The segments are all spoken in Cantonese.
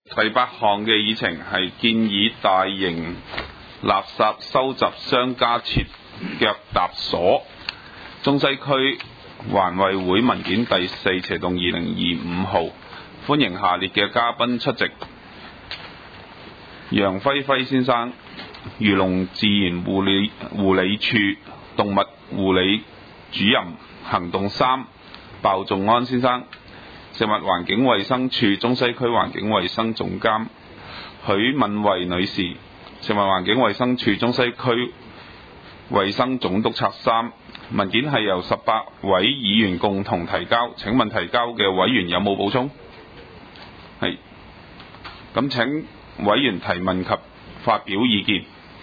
第8項嘅議程係建議大型垃圾收集箱加設腳踏鎖。中西區環委會文件第4/2025號，歡迎下列嘅嘉賓出席：楊輝輝先生，漁農自然護理處動物護理主任行動3；鮑仲安先生，食物環境衛生署中西區環境衛生總監；許敏慧女士，食物環境衛生署中西區衛生總督察3。文件係由18位議員共同提交，請問提交嘅委員有冇補充？係，咁請委員提問及發表意見。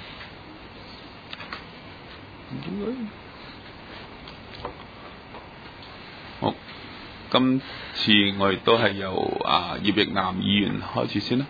好，今次我亦都係由葉奕男議員開始先啦。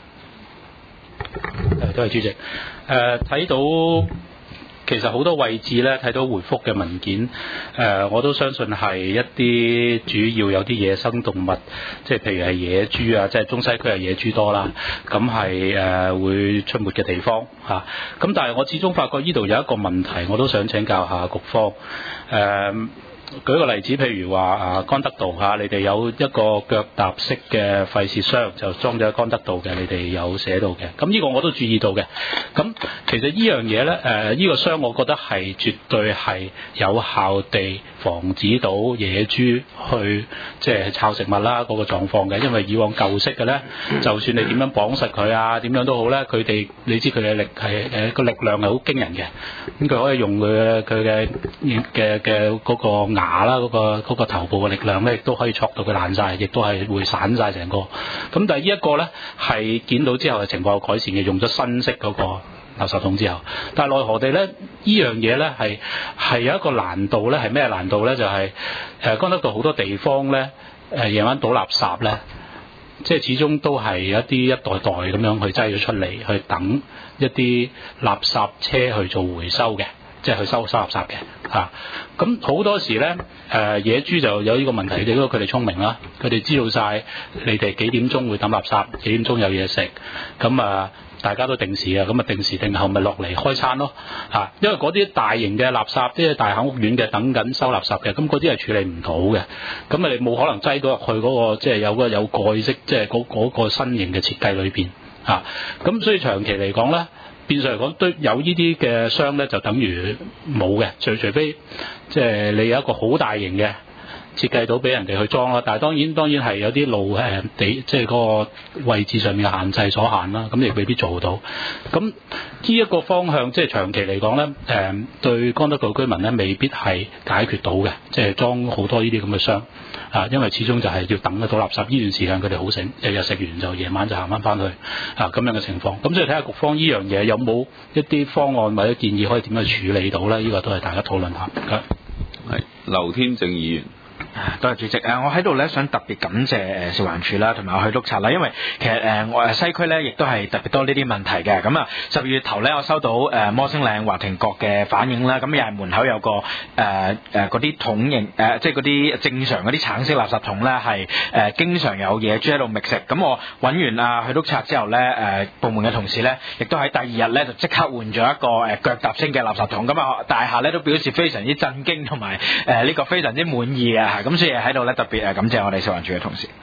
多謝主席。睇到其實好多位置咧，睇到回覆嘅文件，我都相信係一啲主要有啲野生動物，即係譬如係野豬啊，即係中西區係野豬多啦，咁係會出沒嘅地方嚇。咁但係我始終發覺呢度有一個問題，我都想請教下局方。舉個例子，譬如話干德道嚇，你哋有一個腳踏式嘅廢屑箱，就裝咗喺干德道嘅，你哋有寫到嘅。咁呢個我都注意到嘅。咁其實呢樣嘢咧，呢個箱我覺得係絕對係有效地防止到野豬去即係抄食物啦嗰個狀況嘅。因為以往舊式嘅咧，就算你點樣綁實佢啊，點樣都好咧，佢哋你知佢嘅力係個力量係好驚人嘅。咁佢可以用佢嘅嗰個牙啦，嗰個頭部嘅力量咧，亦都可以戳到佢爛晒，亦都係會散晒成個。咁但係呢一個咧係見到之後嘅情況有改善嘅，用咗新式嗰個垃圾桶之後，但係奈何地咧，呢樣嘢咧係有一個難度咧，係咩難度咧？就係干德道好多地方咧，夜晚倒垃圾咧，即係始終都係一啲一袋袋咁樣去擠咗出嚟，去等一啲垃圾車去做回收嘅。即係去收垃圾嘅嚇，咁好多時咧野豬就有呢個問題，因為佢哋聰明啦，佢哋知道晒你哋幾點鐘會抌垃圾，幾點鐘有嘢食，咁大家都定時啊，咁定時定候咪落嚟開餐咯嚇，因為嗰啲大型嘅垃圾，即係大廈屋苑嘅等緊收垃圾嘅，咁嗰啲係處理唔到嘅，咁你冇可能擠到入去嗰個即係有蓋式，即係嗰個新型嘅設計裏邊嚇，咁所以長期嚟講咧。變相嚟講，都有呢啲嘅箱咧，就等於冇嘅。除非即係你有一個好大型嘅設計到俾人哋去裝啦。但係當然係有啲路即係嗰個位置上面嘅限制所限啦。咁亦未必做到。咁呢一個方向，即係長期嚟講咧，對干德道居民咧未必係解決到嘅。即係裝好多呢啲咁嘅箱啊，因為始終就係要等得到垃圾呢段時間，佢哋好醒，日日食完就夜晚就行翻去啊咁樣嘅情況。咁所以睇下局方呢樣嘢有冇一啲方案或者建議可以點樣處理到咧？呢個都係大家討論下。 係劉天正議員。 多謝主席。我喺度咧想特別感謝食環署啦，同埋我去督察啦，因為其實我西區咧亦都係特別多呢啲問題嘅。咁12月頭咧，我收到摩星嶺華庭閣嘅反映啦，咁又係門口有個嗰啲桶型即係嗰啲正常嗰啲橙色垃圾桶咧，係經常有野豬喺度覓食。咁我揾完去督察之後咧，部門嘅同事咧，亦都喺第2日咧就即刻換咗一個腳踏式嘅垃圾桶。咁大廈咧都表示非常之震驚同埋呢個非常之滿意嘅。咁所以喺度咧特別感謝我哋食環署嘅同事。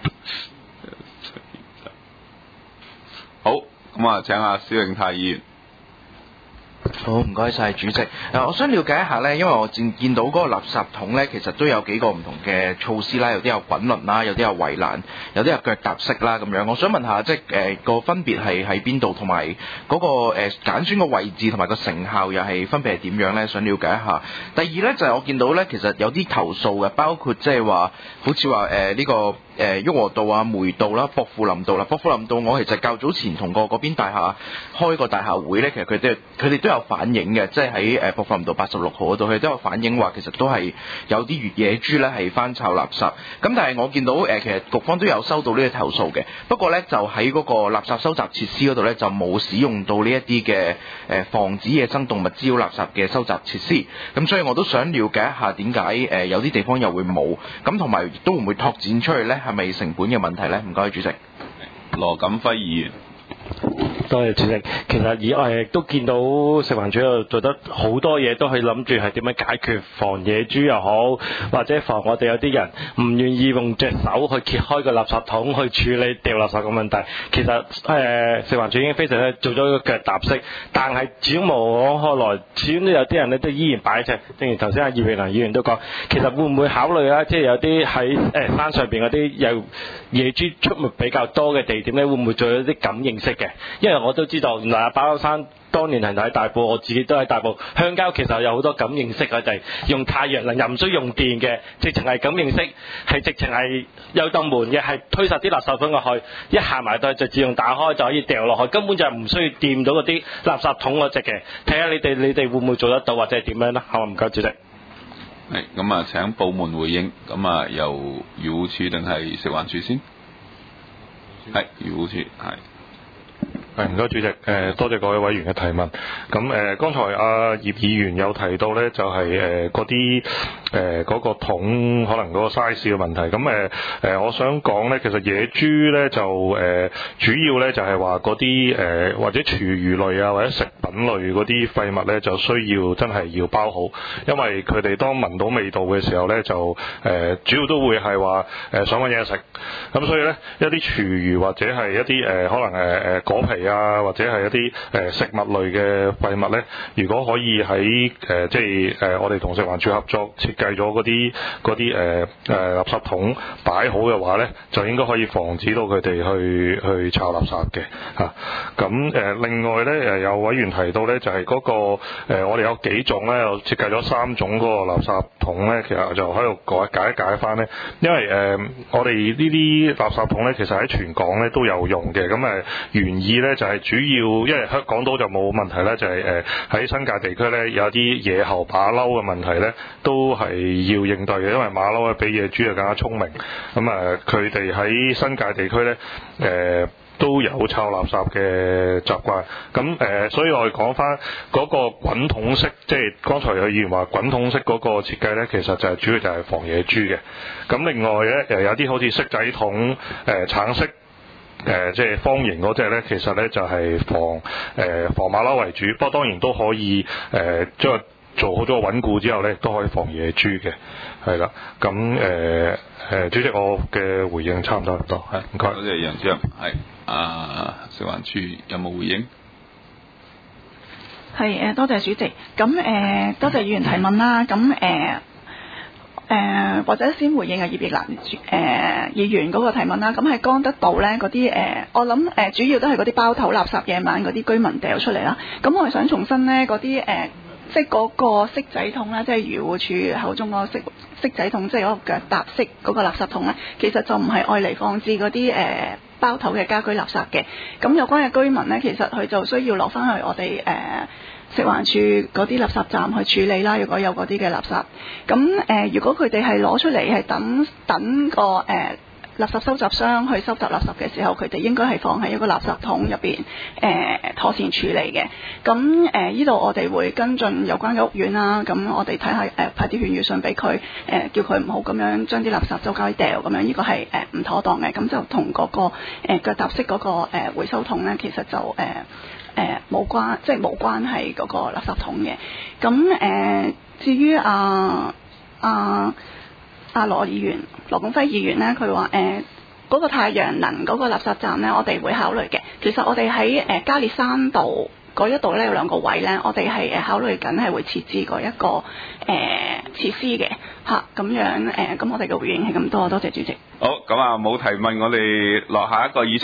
好，咁請阿蕭永泰議員。 好，唔該晒主席。我想了解一下呢，因為我見到嗰個垃圾桶呢，其實都有幾個唔同嘅措施啦，有啲有滾輪啦，有啲有圍欄，有啲有腳踏式啦咁樣。我想問下，即係個分別係喺邊度，同埋嗰個揀選個位置同埋個成效又係分別係點樣呢？想了解一下。第二呢，就係我見到呢，其實有啲投訴嘅，包括即係話，好似話呢個旭龢道啊、梅道啦、薄扶林道啦。薄扶林道我其實較早前同過嗰邊大廈開個大廈會呢，其實佢哋都有反映嘅，即係喺薄扶林道86號嗰度，佢哋都有反映話，其實都係有啲野豬咧係翻炒垃圾。咁但係我見到其實局方都有收到呢個投訴嘅，不過咧就喺嗰個垃圾收集設施嗰度咧就冇使用到呢一啲嘅防止野生動物滋擾垃圾嘅收集設施。咁所以我都想了解一下點解有啲地方又會冇，咁同埋都會唔會拓展出去咧？係咪成本嘅問題咧？唔該，主席。 羅錦輝議員。 多謝主席。其實我亦都見到食環署度做得好多嘢，都係諗住係點樣解決防野豬又好，或者防我哋有啲人唔願意用隻手去揭開個垃圾桶去處理掉垃圾嘅問題。其實食環署已經非常咧做咗一個腳踏式，但係始終無可奈，始終都有啲人咧都依然擺隻。正如頭先阿葉榮能議員都講，其實會唔會考慮啦？即係有啲喺山上邊嗰啲有野豬出沒比較多嘅地點咧，會唔會做一啲感應式嘅？因為我都知道，原來阿馬騮山當年係喺大埔，我自己都喺大埔鄉郊，其實有好多感應式嘅，就係用太陽能，又唔需要用電嘅，直情係感應式，係直情係有道門嘅，係推實啲垃圾桶落去，一行埋到就自動打開就可以掉落去，根本就係唔需要掂到嗰啲垃圾桶嗰隻嘅。睇下你哋會唔會做得到，或者係點樣啦？好，唔該主席。 係咁啊，請部門回應。咁啊，由漁護署定係食環署先？係漁護署係。 唔該主席，多謝各位委員嘅提問。咁剛才阿葉議員有提到咧，就係嗰啲嗰個桶可能嗰個 size 嘅問題。咁我想講咧，其實野豬咧就主要咧就係話嗰啲或者廚餘類啊或者食品類嗰啲廢物咧，就需要真係要包好，因為佢哋當聞到味道嘅時候咧，就主要都會係話想揾嘢食。咁所以咧，一啲廚餘或者係一啲可能果皮啊，或者係一啲食物類嘅廢物咧，如果可以喺即係我哋同食環署合作設計咗嗰啲垃圾桶擺好嘅話咧，就應該可以防止到佢哋去炒垃圾嘅嚇。咁另外咧有委員提到咧，就係嗰個我哋有幾種咧，有設計咗3種嗰個垃圾桶咧，其實就喺度解翻咧，因為我哋呢啲垃圾桶咧，其實喺全港咧都有用嘅。咁原意咧就係主要，因為香港島就冇問題咧，就係喺新界地區咧有啲野後馬騮嘅問題咧，都係要應對嘅，因為馬騮咧比野豬更加聰明。咁佢哋喺新界地區咧都有抄垃圾嘅習慣。咁所以我哋講翻嗰個滾筒式，即係剛才有議員話滾筒式嗰個設計咧，其實就係主要就係防野豬嘅。咁另外咧有啲好似骰仔桶橙色。即係方形嗰隻咧，其實咧就係防馬騮為主，不過當然都可以將做好咗個穩固之後咧，都可以防野豬嘅，係啦。咁主席，我嘅回應差唔多，係唔該。 多謝楊主任，係食環署有冇回應？ 係多謝主席。咁多謝議員提問啦。咁或者先回應葉奕蘭議員嗰個提問啦。咁喺江德道咧嗰啲我諗主要都係嗰啲包頭垃圾夜晚嗰啲居民掉出嚟啦。咁我係想重申咧嗰啲即係嗰個骰仔桶咧，即係漁護署口中嗰個骰仔桶，即係嗰個腳踏式嗰個垃圾桶咧，其實就唔係愛嚟放置嗰啲包頭嘅家居垃圾嘅。咁有關嘅居民咧，其實佢就需要落翻去我哋食環署嗰啲垃圾站去處理啦。如果有嗰啲嘅垃圾，咁如果佢哋係攞出嚟係等個垃圾收集箱去收集垃圾嘅時候，佢哋應該係放喺一個垃圾桶入邊妥善處理嘅。咁呢度我哋會跟進有關嘅屋苑啦。咁我哋睇下派啲勸喻信俾佢，叫佢唔好咁樣將啲垃圾周街掉咁樣，呢個係唔妥當嘅。咁就同嗰個腳踏式嗰個回收桶咧，其實就冇關係嗰個垃圾桶嘅。咁至於羅錦輝議員咧，佢話嗰個太陽能嗰個垃圾站咧，我哋會考慮嘅。其實我哋喺加列山道嗰一度咧有2個位咧，我哋係考慮緊係會設置嗰一個設施嘅嚇。咁樣咁我哋嘅回應係咁多，多謝主席。 好，咁冇提問，我哋落下一個議